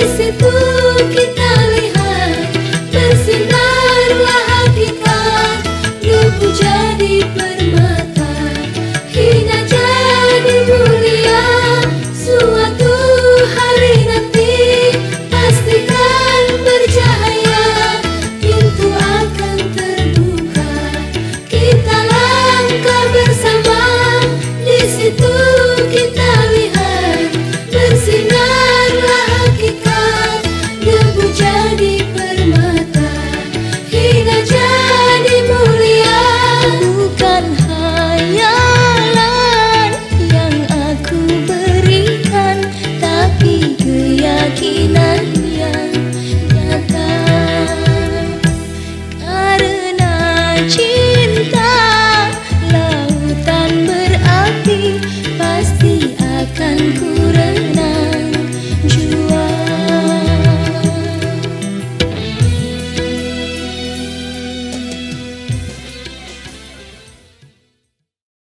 situ kita lihat bersinarlah hakikat, lumpuh jadi permata, hina jadi mulia. Suatu hari nanti pastikan bercahaya, pintu akan terbuka, kita langkah bersama. Di situ kita lihat bersinarlah hakikat, lumpuh jadi permata, hina jadi mulia. Bukan hayalan yang aku berikan, tapi keyakinan yang nyata. Karena cinta lautan berapi, pasti akan ku